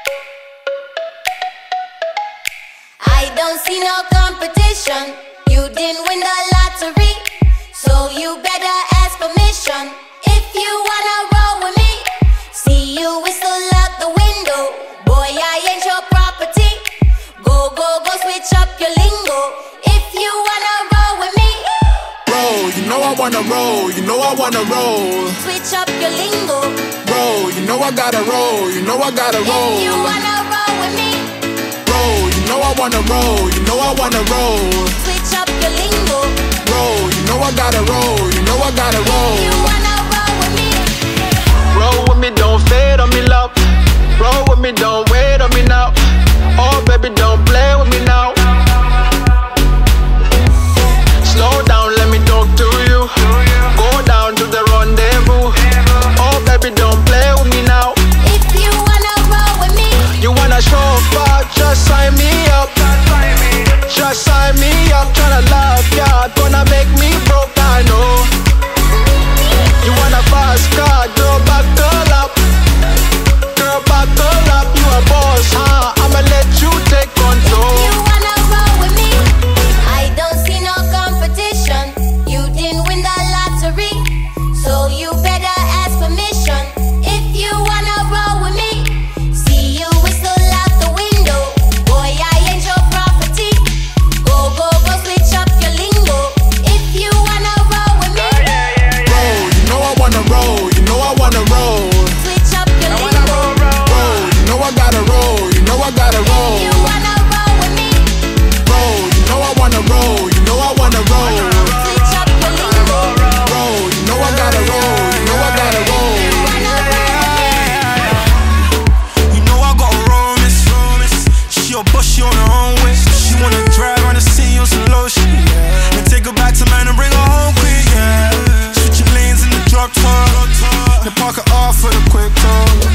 I don't see no competition. You didn't win the lottery, so you better ask permission if you wanna roll with me. See you whistle out the window, boy, I ain't your property. Go, go, go, switch up your lingo if you wanna roll with me. Roll, you know I wanna roll, you know I wanna roll. Switch up your lingo. Roll, you know I gotta roll, you know I gotta roll. If you wanna roll with me. Roll, you know I wanna roll, you know I wanna roll. Switch up your lingo. Roll, you know I gotta roll, you know I gotta roll. If you wanna roll with me. Roll with me, don't fade on me, love. Roll with me, don't wait on me now. Oh, baby, don't play with me now. Slow down, let me talk to you. Go down to the rendezvous. Oh, baby, don't play with me now. If you wanna roll with me. You wanna show up, just sign me up. Just sign me up, tryna love ya, gonna make me broke, I know. You wanna fast car, girl, buckle up. Girl, buckle up, you a boss, huh? I'ma let you take control. If you wanna roll with me, I don't see no competition. You didn't win the lottery, so you better ask permission if you wanna roll with me. See you whistle out the window, boy, I ain't your property. Go, go, go, switch up your lingo if you wanna roll with me. Roll, you know I wanna roll, you know I wanna roll. Switch up your lingo. Roll, you know I gotta roll, you know I gotta roll. If you wanna roll with me. Roll, you know I wanna roll, you know I wanna roll. Switch up your lingo. Roll, you know I gotta roll, you know I gotta roll. If you wanna roll with me. You know I got a romance. She a boss, she on her own way. She wanna drive around the city on some low shit. And take her back to man and bring her home quick, yeah. Switching lanes in the drop top. Then park her off for the quick call.